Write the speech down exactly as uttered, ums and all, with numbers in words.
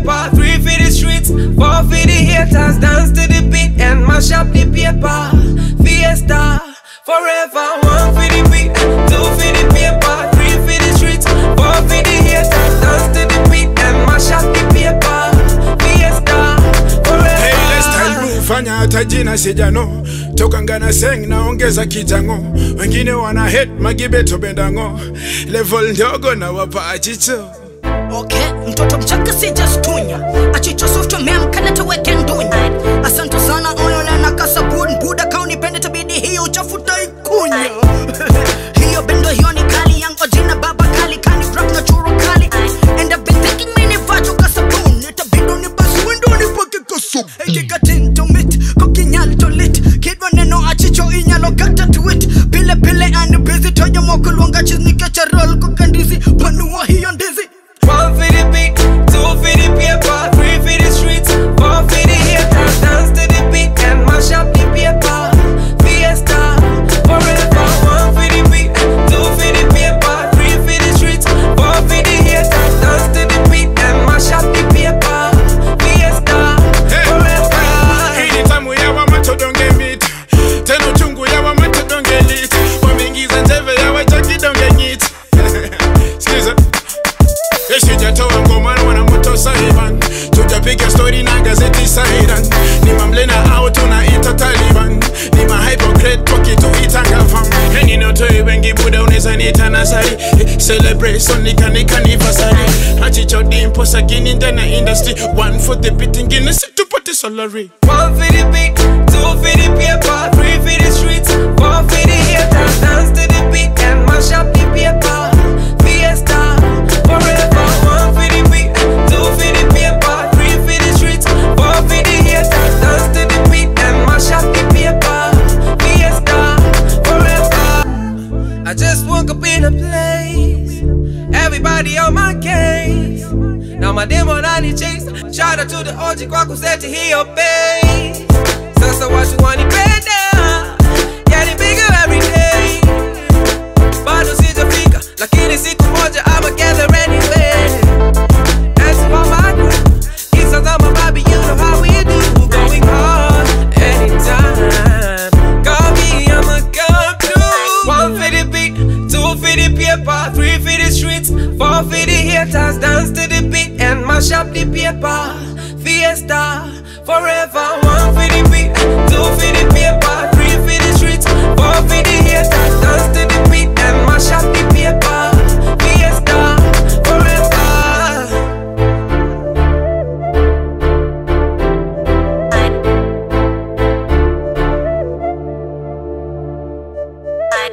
paper, three for the streets, four for the haters. Dance to the beat and mash up the paper. Fiesta, forever. One for the beat, two for the paper, three for the streets, four for the haters. Dance to the beat and mash up the paper. Fiesta, forever. Hey, let's time move, fanya hata jina sijano. Toka ngana seng na ongeza kijango. Wengine wana hate magibeto bendango. Level ndogo na wapa achicho. Okay, mtoto mchaka sijastunya. Achicho soft mem kanata weke ndunya. Asante sana oyole na kasabun. Buda kauni pende tabidi hiyo uchafuta ikunya. Hiyo bendo hiyo ni kali yangu jina baba kali. Kani rap na churu kali. And I've been thinking mini vajo kasabun. Nitabindo ni basu window ni pake kasu. Ekika tinto mit, kokinyal to lit. Kidwa neno achicho inyalo gata to it. Pile pile and busy toyo moko luanga chizni kecha roll kukandizi. Panuwa hiyo ndizi. One for the beat, two for the paper, three for the streets, four for the haters. Dance to the beat and mash up the paper. Fiesta, forever. One for the beat, two for the paper, three for the streets, four for the haters. Dance to the beat and mash up the paper. Fiesta, forever. Hii tamu ya wa macho donge meet. Teno chungu ya wa macho donge lit. Wamingiza njeve ya wa jaki donge nyit. Skiza. Yeshi jatoa ngoma na wana moto saiban. Tujapiga story na gazeti saidan. Ni mamlena au tunaita Taliban. Ni ma hypocrite toki tu itanga fam. Heni noto iwengi buda uneza nita nasari. Celebration ni kanika ni fasari. Hachicho di imposa gini ndana industry. One for the beating gini si tupati salary. One for the beat, two for the paper, three for the streets, four for the haters. Dance to the beat and mash up the paper. Fiesta, forever. One for the beat, two for the paper, three for the streets, four for the haters. Dance to the beat and mash up the paper. Fiesta, forever. I just woke up in a place, everybody on my case. Now my demon on the chase. Shout out to the O G Kwaku said to hear your bass. Sasa what you want to